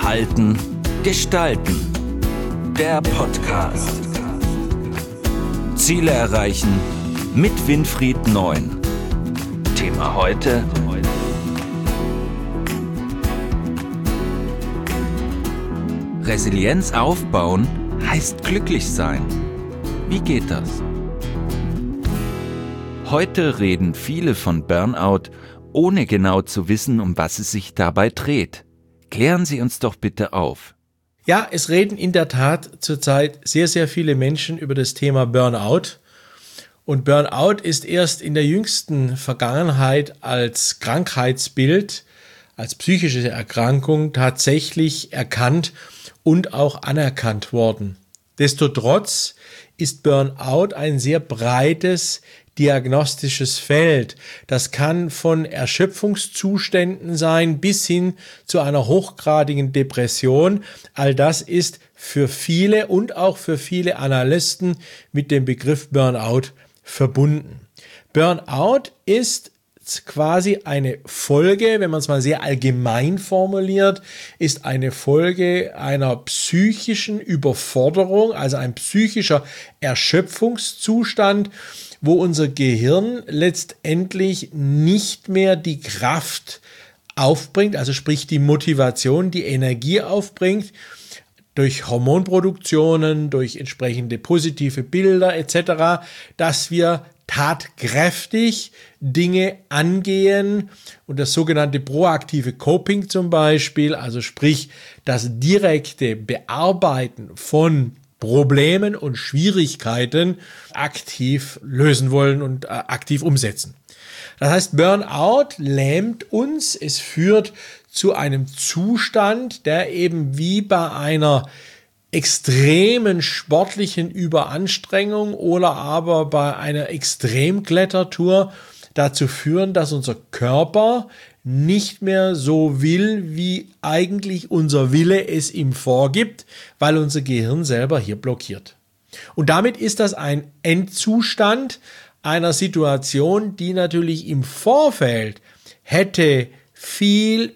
Halten, Gestalten. Der Podcast. Ziele erreichen mit Winfried Neun. Thema heute: Resilienz aufbauen heißt glücklich sein. Wie geht das? Heute reden viele von Burnout, ohne genau zu wissen, um was es sich dabei dreht. Klären Sie uns doch bitte auf. Ja, es reden in der Tat zurzeit sehr, sehr viele Menschen über das Thema Burnout. Und Burnout ist erst in der jüngsten Vergangenheit als Krankheitsbild, als psychische Erkrankung tatsächlich erkannt und auch anerkannt worden. Destotrotz ist Burnout ein sehr breites diagnostisches Feld. Das kann von Erschöpfungszuständen sein bis hin zu einer hochgradigen Depression. All das ist für viele und auch für viele Analysten mit dem Begriff Burnout verbunden. Burnout ist quasi eine Folge, wenn man es mal sehr allgemein formuliert, ist eine Folge einer psychischen Überforderung, also ein psychischer Erschöpfungszustand, wo unser Gehirn letztendlich nicht mehr die Kraft aufbringt, also sprich die Motivation, die Energie aufbringt, durch Hormonproduktionen, durch entsprechende positive Bilder etc., dass wir tatkräftig Dinge angehen und das sogenannte proaktive Coping zum Beispiel, also sprich das direkte Bearbeiten von Problemen und Schwierigkeiten aktiv lösen wollen und aktiv umsetzen. Das heißt, Burnout lähmt uns, es führt zu einem Zustand, der eben wie bei einer extremen sportlichen Überanstrengung oder aber bei einer Extremklettertour dazu führen, dass unser Körper nicht mehr so will, wie eigentlich unser Wille es ihm vorgibt, weil unser Gehirn selber hier blockiert. Und damit ist das ein Endzustand einer Situation, die natürlich im Vorfeld hätte viel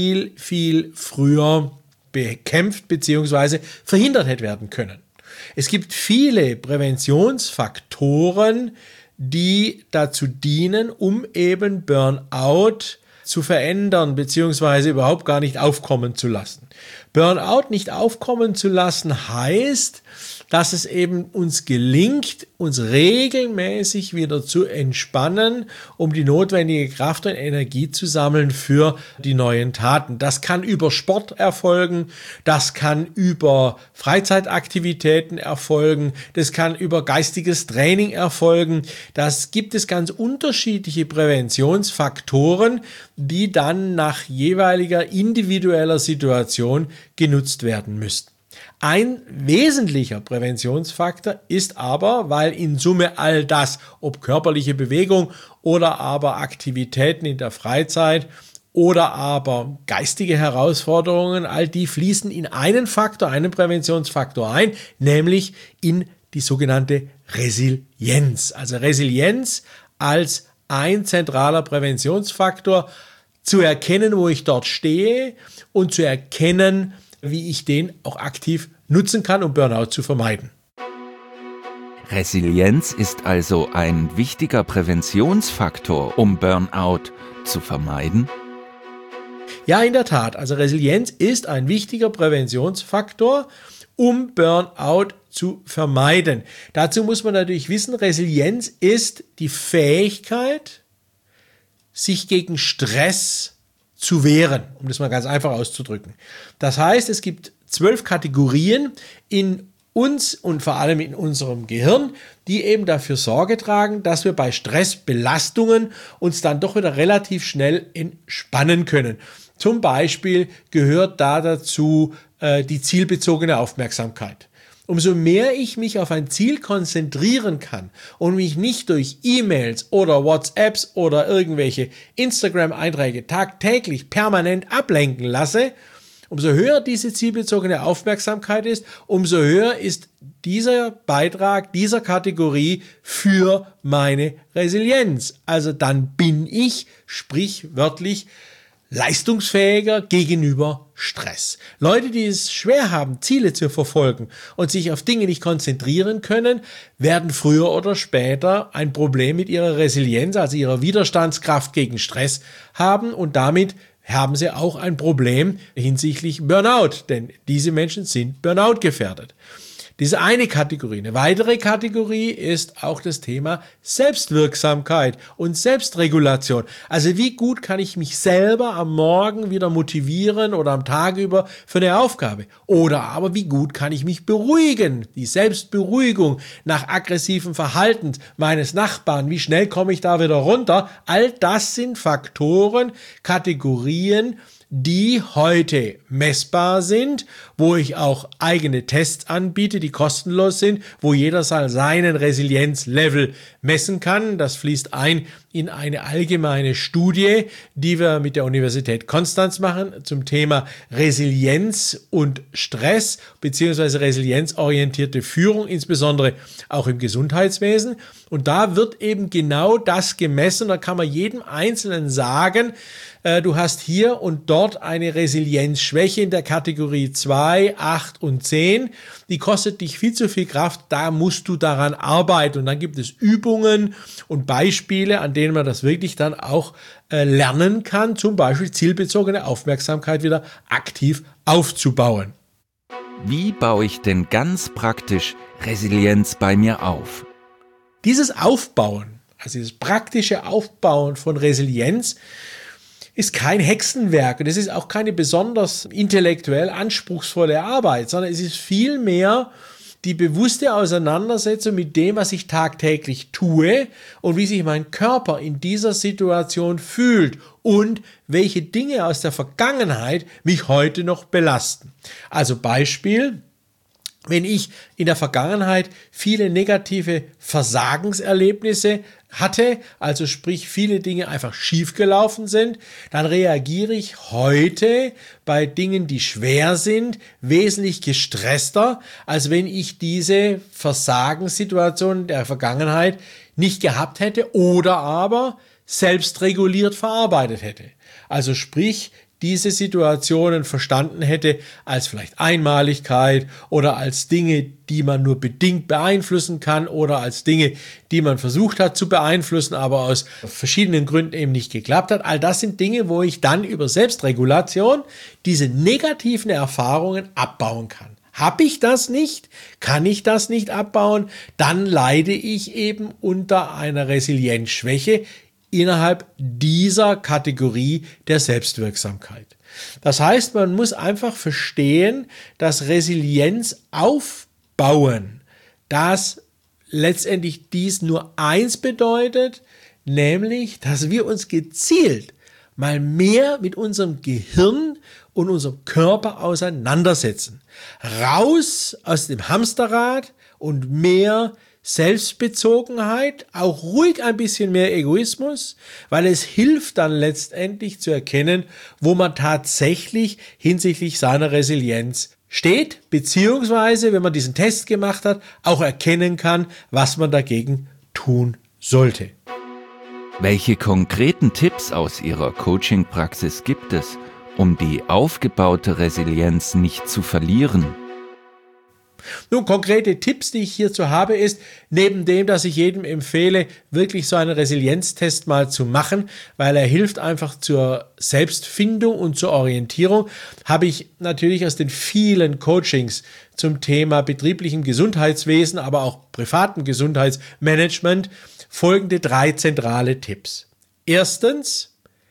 früher bekämpft bzw. verhindert hätte werden können. Es gibt viele Präventionsfaktoren, die dazu dienen, um eben Burnout zu verändern bzw. überhaupt gar nicht aufkommen zu lassen. Burnout nicht aufkommen zu lassen heißt, dass es eben uns gelingt, uns regelmäßig wieder zu entspannen, um die notwendige Kraft und Energie zu sammeln für die neuen Taten. Das kann über Sport erfolgen, das kann über Freizeitaktivitäten erfolgen, das kann über geistiges Training erfolgen. Das gibt es ganz unterschiedliche Präventionsfaktoren, die dann nach jeweiliger individueller Situation genutzt werden müssten. Ein wesentlicher Präventionsfaktor ist aber, weil in Summe all das, ob körperliche Bewegung oder aber Aktivitäten in der Freizeit oder aber geistige Herausforderungen, all die fließen in einen Faktor, einen Präventionsfaktor ein, nämlich in die sogenannte Resilienz. Also Resilienz als ein zentraler Präventionsfaktor, zu erkennen, wo ich dort stehe und zu erkennen, wie ich den auch aktiv nutzen kann, um Burnout zu vermeiden. Resilienz ist also ein wichtiger Präventionsfaktor, um Burnout zu vermeiden? Ja, in der Tat. Also Resilienz ist ein wichtiger Präventionsfaktor, um Burnout zu vermeiden. Dazu muss man natürlich wissen, Resilienz ist die Fähigkeit, sich gegen Stress zu wehren, um das mal ganz einfach auszudrücken. Das heißt, es gibt 12 Kategorien in uns und vor allem in unserem Gehirn, die eben dafür Sorge tragen, dass wir bei Stressbelastungen uns dann doch wieder relativ schnell entspannen können. Zum Beispiel gehört da dazu die zielbezogene Aufmerksamkeit. Umso mehr ich mich auf ein Ziel konzentrieren kann und mich nicht durch E-Mails oder WhatsApps oder irgendwelche Instagram-Einträge tagtäglich permanent ablenken lasse, umso höher diese zielbezogene Aufmerksamkeit ist, umso höher ist dieser Beitrag dieser Kategorie für meine Resilienz. Also dann bin ich sprichwörtlich leistungsfähiger gegenüber Stress. Leute, die es schwer haben, Ziele zu verfolgen und sich auf Dinge nicht konzentrieren können, werden früher oder später ein Problem mit ihrer Resilienz, also ihrer Widerstandskraft gegen Stress haben, und damit haben sie auch ein Problem hinsichtlich Burnout, denn diese Menschen sind Burnout gefährdet. Diese eine Kategorie. Eine weitere Kategorie ist auch das Thema Selbstwirksamkeit und Selbstregulation. Also wie gut kann ich mich selber am Morgen wieder motivieren oder am Tag über für eine Aufgabe? Oder aber wie gut kann ich mich beruhigen? Die Selbstberuhigung nach aggressivem Verhalten meines Nachbarn. Wie schnell komme ich da wieder runter? All das sind Faktoren, Kategorien, die heute messbar sind, wo ich auch eigene Tests anbiete, die kostenlos sind, wo jeder seinen Resilienzlevel messen kann. Das fließt ein in eine allgemeine Studie, die wir mit der Universität Konstanz machen zum Thema Resilienz und Stress beziehungsweise resilienzorientierte Führung, insbesondere auch im Gesundheitswesen. Und da wird eben genau das gemessen. Da kann man jedem Einzelnen sagen, du hast hier und dort eine Resilienzschwäche in der Kategorie 2, 8 und 10. Die kostet dich viel zu viel Kraft, da musst du daran arbeiten. Und dann gibt es Übungen und Beispiele, an denen man das wirklich dann auch lernen kann, zum Beispiel zielbezogene Aufmerksamkeit wieder aktiv aufzubauen. Wie baue ich denn ganz praktisch Resilienz bei mir auf? Dieses Aufbauen, also dieses praktische Aufbauen von Resilienz, ist kein Hexenwerk und es ist auch keine besonders intellektuell anspruchsvolle Arbeit, sondern es ist vielmehr die bewusste Auseinandersetzung mit dem, was ich tagtäglich tue und wie sich mein Körper in dieser Situation fühlt und welche Dinge aus der Vergangenheit mich heute noch belasten. Also Beispiel: Wenn ich in der Vergangenheit viele negative Versagenserlebnisse hatte, also sprich viele Dinge einfach schiefgelaufen sind, dann reagiere ich heute bei Dingen, die schwer sind, wesentlich gestresster, als wenn ich diese Versagenssituation der Vergangenheit nicht gehabt hätte oder aber selbstreguliert verarbeitet hätte. Also sprich, diese Situationen verstanden hätte als vielleicht Einmaligkeit oder als Dinge, die man nur bedingt beeinflussen kann oder als Dinge, die man versucht hat zu beeinflussen, aber aus verschiedenen Gründen eben nicht geklappt hat. All das sind Dinge, wo ich dann über Selbstregulation diese negativen Erfahrungen abbauen kann. Habe ich das nicht? Kann ich das nicht abbauen? Dann leide ich eben unter einer Resilienzschwäche innerhalb dieser Kategorie der Selbstwirksamkeit. Das heißt, man muss einfach verstehen, dass Resilienz aufbauen, dass letztendlich dies nur eins bedeutet, nämlich, dass wir uns gezielt mal mehr mit unserem Gehirn und unserem Körper auseinandersetzen. Raus aus dem Hamsterrad und mehr Selbstbezogenheit, auch ruhig ein bisschen mehr Egoismus, weil es hilft dann letztendlich zu erkennen, wo man tatsächlich hinsichtlich seiner Resilienz steht, beziehungsweise, wenn man diesen Test gemacht hat, auch erkennen kann, was man dagegen tun sollte. Welche konkreten Tipps aus Ihrer Coaching-Praxis gibt es, um die aufgebaute Resilienz nicht zu verlieren? Nun, konkrete Tipps, die ich hierzu habe, ist, neben dem, dass ich jedem empfehle, wirklich so einen Resilienztest mal zu machen, weil er hilft einfach zur Selbstfindung und zur Orientierung, habe ich natürlich aus den vielen Coachings zum Thema betrieblichem Gesundheitswesen, aber auch privaten Gesundheitsmanagement folgende 3 zentrale Tipps. Erstens: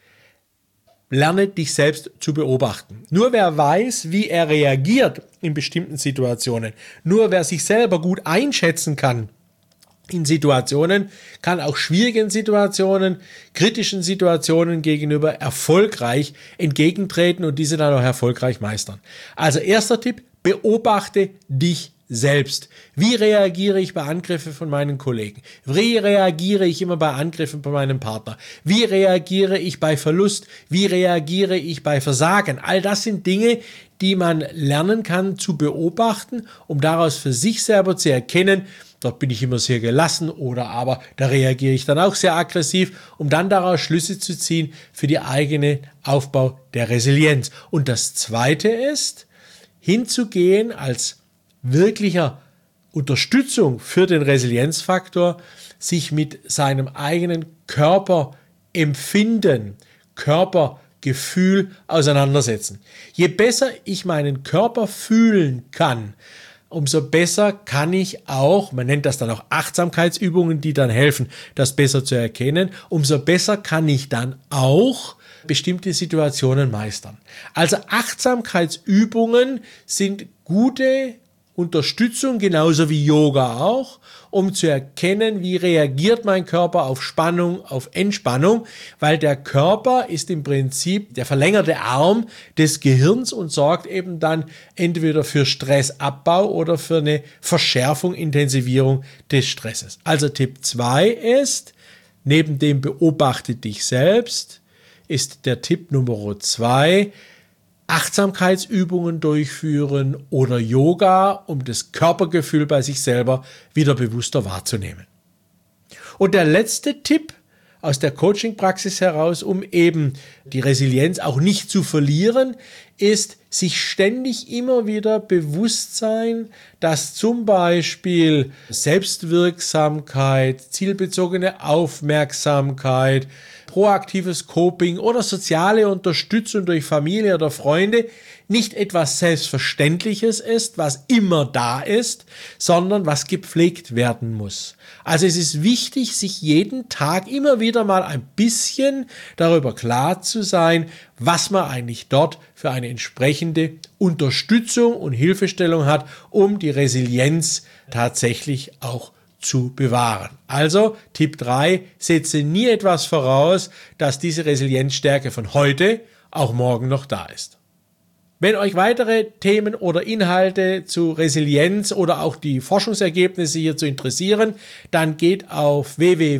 Lerne dich selbst zu beobachten. Nur wer weiß, wie er reagiert in bestimmten Situationen, nur wer sich selber gut einschätzen kann in Situationen, kann auch schwierigen Situationen, kritischen Situationen gegenüber erfolgreich entgegentreten und diese dann auch erfolgreich meistern. Also erster Tipp: Beobachte dich selbst. Wie reagiere ich bei Angriffen von meinen Kollegen? Wie reagiere ich immer bei Angriffen von meinem Partner? Wie reagiere ich bei Verlust? Wie reagiere ich bei Versagen? All das sind Dinge, die man lernen kann zu beobachten, um daraus für sich selber zu erkennen, dort bin ich immer sehr gelassen oder aber da reagiere ich dann auch sehr aggressiv, um dann daraus Schlüsse zu ziehen für die eigene Aufbau der Resilienz. Und das Zweite ist, hinzugehen als wirklicher Unterstützung für den Resilienzfaktor, sich mit seinem eigenen Körperempfinden, Körpergefühl auseinandersetzen. Je besser ich meinen Körper fühlen kann, umso besser kann ich auch, man nennt das dann auch Achtsamkeitsübungen, die dann helfen, das besser zu erkennen, umso besser kann ich dann auch bestimmte Situationen meistern. Also Achtsamkeitsübungen sind gute Unterstützung, genauso wie Yoga auch, um zu erkennen, wie reagiert mein Körper auf Spannung, auf Entspannung, weil der Körper ist im Prinzip der verlängerte Arm des Gehirns und sorgt eben dann entweder für Stressabbau oder für eine Verschärfung, Intensivierung des Stresses. Also Tipp 2 ist, neben dem beobachte dich selbst, ist der Tipp Nummer 2, Achtsamkeitsübungen durchführen oder Yoga, um das Körpergefühl bei sich selber wieder bewusster wahrzunehmen. Und der letzte Tipp aus der Coaching-Praxis heraus, um eben die Resilienz auch nicht zu verlieren, ist, sich ständig immer wieder bewusst sein, dass zum Beispiel Selbstwirksamkeit, zielbezogene Aufmerksamkeit, proaktives Coping oder soziale Unterstützung durch Familie oder Freunde nicht etwas Selbstverständliches ist, was immer da ist, sondern was gepflegt werden muss. Also es ist wichtig, sich jeden Tag immer wieder mal ein bisschen darüber klar zu sein, was man eigentlich dort für eine entsprechende Unterstützung und Hilfestellung hat, um die Resilienz tatsächlich auch zu bewahren. Also Tipp 3, setze nie etwas voraus, dass diese Resilienzstärke von heute auch morgen noch da ist. Wenn euch weitere Themen oder Inhalte zu Resilienz oder auch die Forschungsergebnisse hierzu interessieren, dann geht auf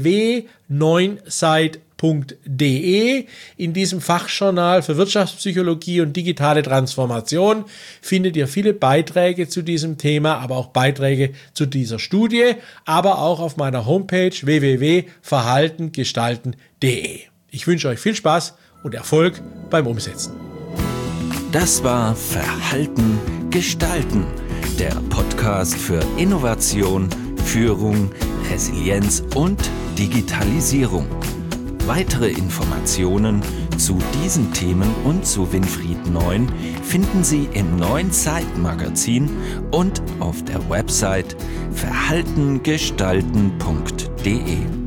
www.neunsight.de. In diesem Fachjournal für Wirtschaftspsychologie und digitale Transformation findet ihr viele Beiträge zu diesem Thema, aber auch Beiträge zu dieser Studie, aber auch auf meiner Homepage www.verhaltengestalten.de. Ich wünsche euch viel Spaß und Erfolg beim Umsetzen. Das war Verhalten gestalten, der Podcast für Innovation, Führung, Resilienz und Digitalisierung. Weitere Informationen zu diesen Themen und zu Winfried Neun finden Sie im Neuen Zeit-Magazin und auf der Website verhaltengestalten.de.